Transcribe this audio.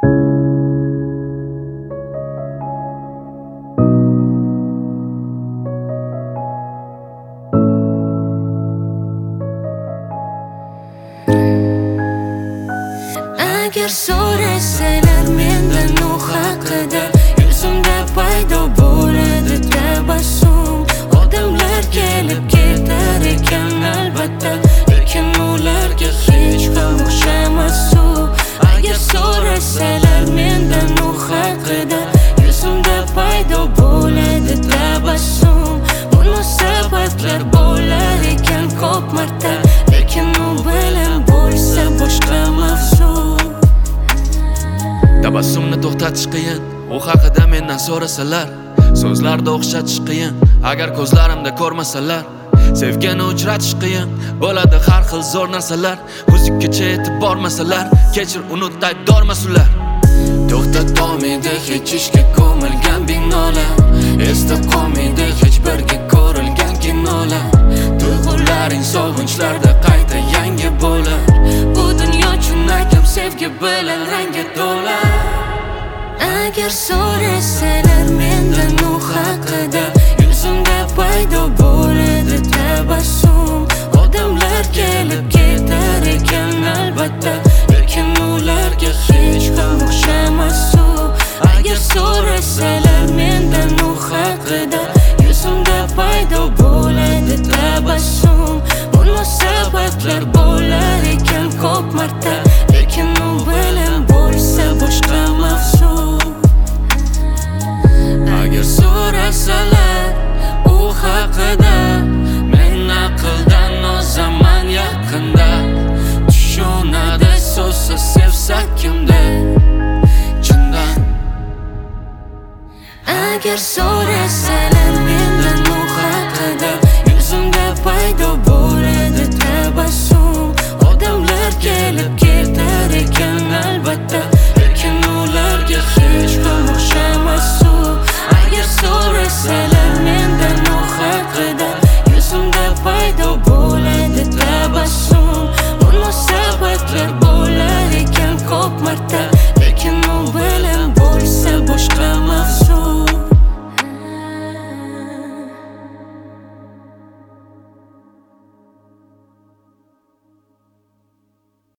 Agar so'rasalar mendan u haqida, yuzimda paydo bo'ladi tabassum. Odamlar kelib ketar ekan albatta, lekin ularga hech ham o'xshamas u. Agar so'rasalar mendan u haqida, yuzimda paydo bo'ladi tabassum. Munosabatlar bo'lar ekan ko'p marta, lekin u bilan bo'lsa boshqa mavzu. Tabassumni to'xtatish qiyin, u haqida mendan so'rasalar. So'zlarda o'xshatish qiyin, agar ko'zlarimda ko'rmasalar. Sevgini uchratish qiyin, bo'ladi har xil zo'r narsalar. O'zikkacha yetib bormasalar, kechir unut aybdormas ular. To'xtatolmaydi hech ishga ko'milgan binolar, esda qolmaydi hech birga ko'rilgan kinolar. Tuyg'ularing sog'inchlarda qayta yangi bo'lar. Bu dunyo chinakam sevgi bilan rangga to'la. Agar so'rasalar mendan u haqida, yuzimda paydo bo'ladi tabassum. Odamlar kelib ketar ekan albatta, lekin ularga hech ham o'xshamas u. Agar so'rasalar mendan u haqida, yuzimda paydo bo'ladi tabassum. Munosabatlar bo'lar ekan ko'p marta, lekin u bilan bo'lsa boshqa mavzu. Agar so'rasalar u haqida, men aqldan ozaman yaqinda. Tushunadi so'zsa sevsa kimda chindan. Agar so'rasalar